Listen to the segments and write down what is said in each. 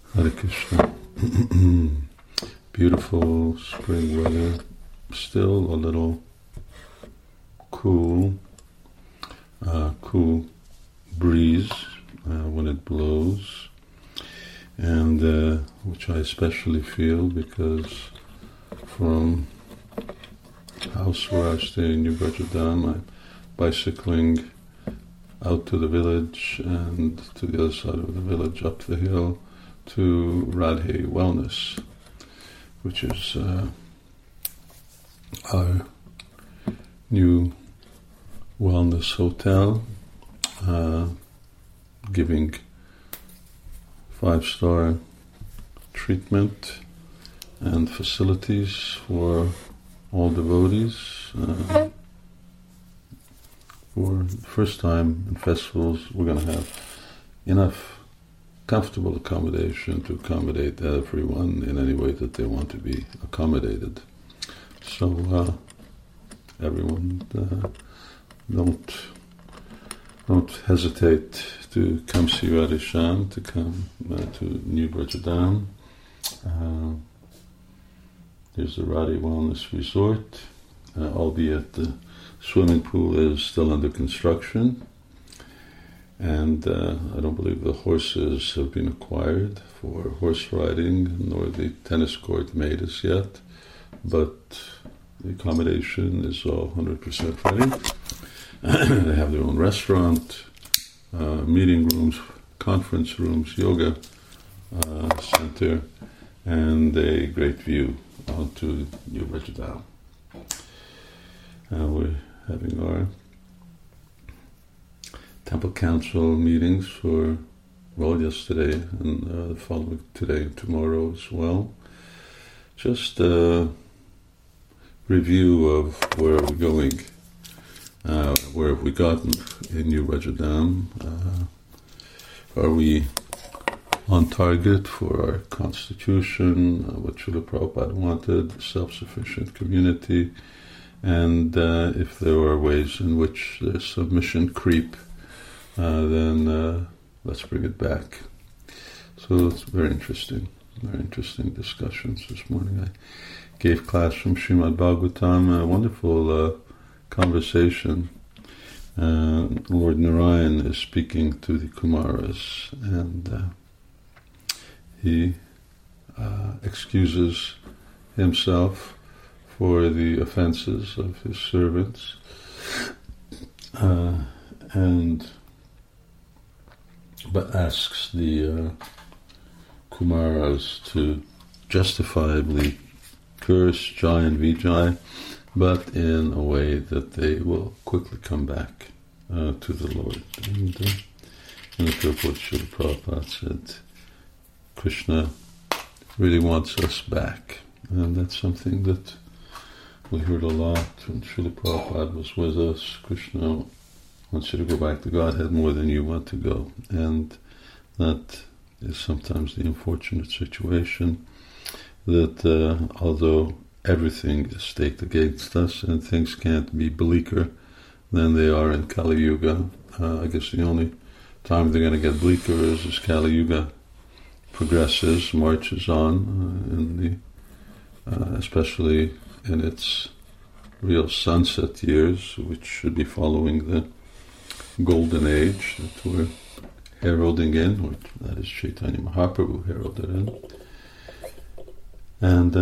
Hare Krishna. Beautiful spring weather, still a little cool breeze when it blows, and which I especially feel because from house where I stay in New Brajadam, I'm bicycling out to the village and to the other side of the village, up the hill to Radhe Wellness, which is our new wellness hotel, giving 5-star treatment and facilities for all devotees. For the first time in festivals, we're going to have enough comfortable accommodation to accommodate everyone in any way that they want to be accommodated. So everyone, don't hesitate to come see Radhishyam, to come to New Brajadam. There's the Radhe Wellness Resort, albeit the swimming pool is still under construction, and I don't believe the horses have been acquired for horse riding, nor the tennis court made as yet, but the accommodation is all 100% ready. They have their own restaurant, meeting rooms, conference rooms, yoga center, and a great view onto New Brajadam. We're having our temple council meetings for, yesterday and the following today and tomorrow as well. Just a review of where we're going, where have we gotten in New Brajadam. Are we on target for our constitution, what Srila Prabhupada wanted, self-sufficient community, and if there are ways in which there's some mission creep, then let's bring it back. So it's very interesting discussions this morning. I gave class from Srimad Bhagavatam, a wonderful conversation. Lord Narayan is speaking to the Kumaras, and he excuses himself for the offenses of his servants, but asks the Kumaras to justifiably curse Jai and Vijay, but in a way that they will quickly come back to the Lord. And in the purport, Srila Prabhupada said, Krishna really wants us back, and that's something that we heard a lot when Srila Prabhupada was with us. Krishna wants you to go back to Godhead more than you want to go, and that is sometimes the unfortunate situation that although everything is staked against us and things can't be bleaker than they are in Kali Yuga, I guess the only time they're going to get bleaker is as Kali Yuga progresses, marches on, especially in its real sunset years, which should be following the golden age that we're heralding in, or that is Chaitanya Mahaprabhu heralded in. And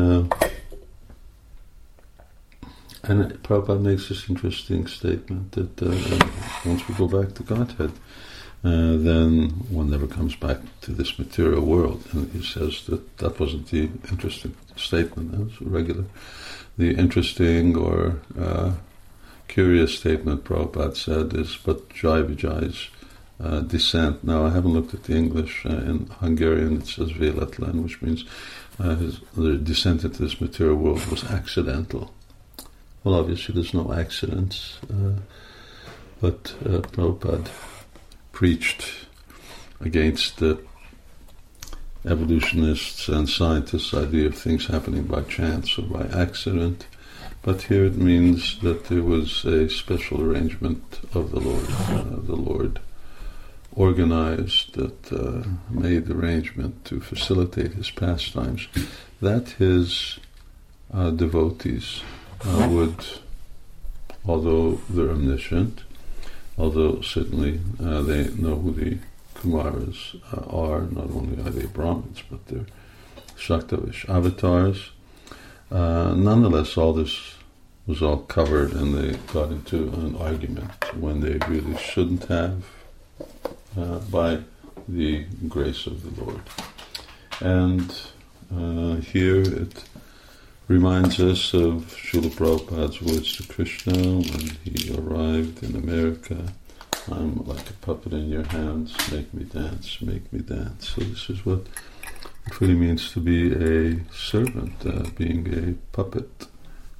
Prabhupada makes this interesting statement that once we go back to Godhead, then one never comes back to this material world. And he says that wasn't the interesting statement, that was regular. The interesting or curious statement Prabhupada said is, but Jai Vijay's descent. Now, I haven't looked at the English. In Hungarian it says Véletlen, which means his descent into this material world was accidental. Well, obviously there's no accidents, but Prabhupada preached against the evolutionists and scientists' idea of things happening by chance or by accident. But here it means that there was a special arrangement of the Lord. The Lord organized, that made arrangement to facilitate his pastimes, that his devotees would, although they're omniscient, although certainly they know who the Kumaras are, not only are they Brahmins, but they're Shaktavish avatars, nonetheless all this was all covered, and they got into an argument when they really shouldn't have, by the grace of the Lord. And here it reminds us of Srila Prabhupada's words to Krishna when he arrived in America. I'm like a puppet in your hands, make me dance, make me dance. So this is what it really means to be a servant, being a puppet.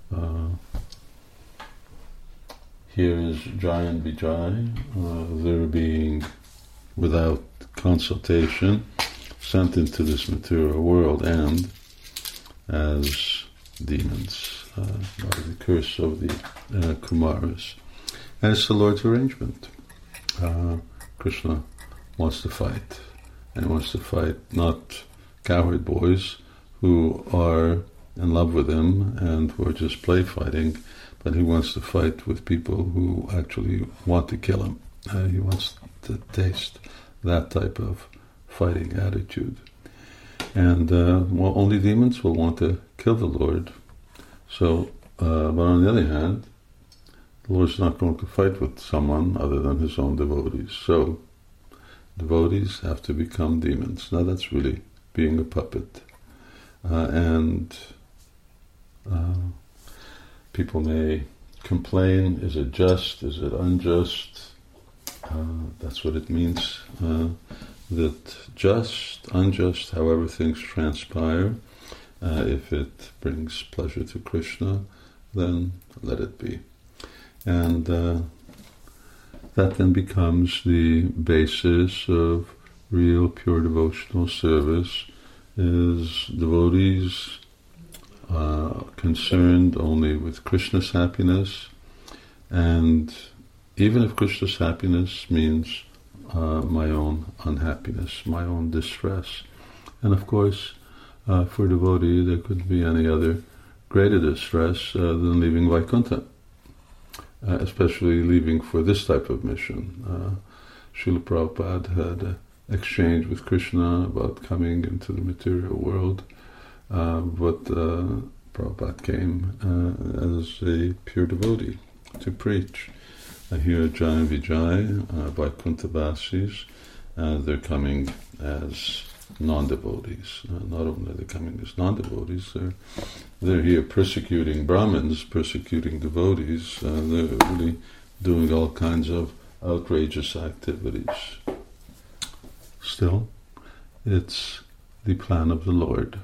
Here is Jai and Vijay. They're being, without consultation, sent into this material world and as demons by the curse of the Kumaras. And it's the Lord's arrangement. Krishna wants to fight, and he wants to fight not cowherd boys who are in love with him and who are just play fighting, but he wants to fight with people who actually want to kill him. He wants to taste that type of fighting attitude. And only demons will want to kill the Lord. So, but on the other hand, the Lord's not going to fight with someone other than his own devotees. So, devotees have to become demons. Now that's really being a puppet. And people may complain, is it just, is it unjust? That's what it means. That just, unjust, however things transpire, if it brings pleasure to Krishna, then let it be. And that then becomes the basis of real pure devotional service, is devotees concerned only with Krishna's happiness, and even if Krishna's happiness means my own unhappiness, my own distress. And of course, for a devotee, there couldn't be any other greater distress than leaving Vaikuntha, especially leaving for this type of mission. Srila Prabhupada had an exchange with Krishna about coming into the material world, but Prabhupada came as a pure devotee to preach. Here, Jai and Vijay, Vaikuntha-vasis, they're coming as non-devotees. Not only are they coming as non-devotees, they're here persecuting Brahmins, persecuting devotees. They're really doing all kinds of outrageous activities. Still, it's the plan of the Lord.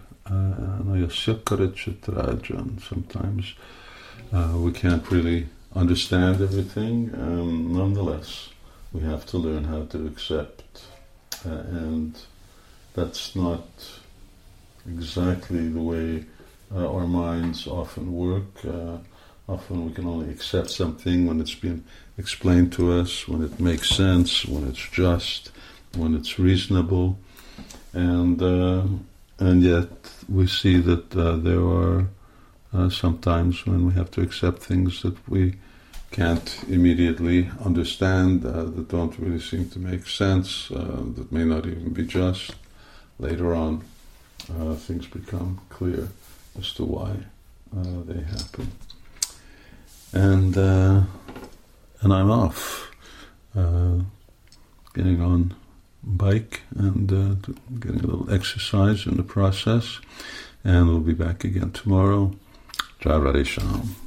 Sometimes we can't really understand everything. Nonetheless, we have to learn how to accept, and that's not exactly the way our minds often work. Often we can only accept something when it's been explained to us, when it makes sense, when it's just, when it's reasonable, and yet we see that there are sometimes when we have to accept things that we can't immediately understand, that don't really seem to make sense, that may not even be just. Later on, things become clear as to why they happen. And I'm off, getting on bike and getting a little exercise in the process, and we'll be back again tomorrow. Jai Radhe Shyam.